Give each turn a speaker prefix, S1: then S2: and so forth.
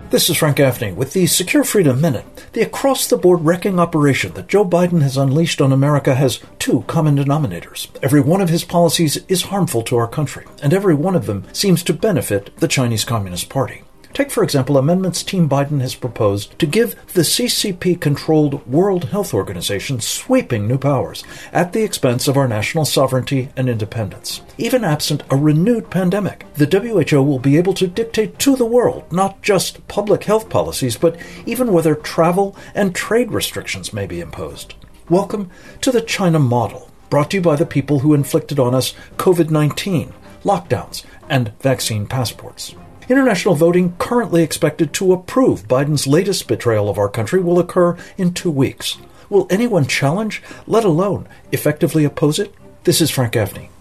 S1: This is Frank Gaffney with the Secure Freedom Minute. The across-the-board wrecking operation that Joe Biden has unleashed on America has two common denominators. Every one of his policies is harmful to our country, and every one of them seems to benefit the Chinese Communist Party. Take, for example, amendments Team Biden has proposed to give the CCP-controlled World Health Organization sweeping new powers at the expense of our national sovereignty and independence. Even absent a renewed pandemic, the WHO will be able to dictate to the world not just public health policies, but even whether travel and trade restrictions may be imposed. Welcome to the China model, brought to you by the people who inflicted on us COVID-19, lockdowns, and vaccine passports. International voting currently expected to approve Biden's latest betrayal of our country will occur in 2 weeks. Will anyone challenge, let alone effectively oppose it? This is Frank Gaffney.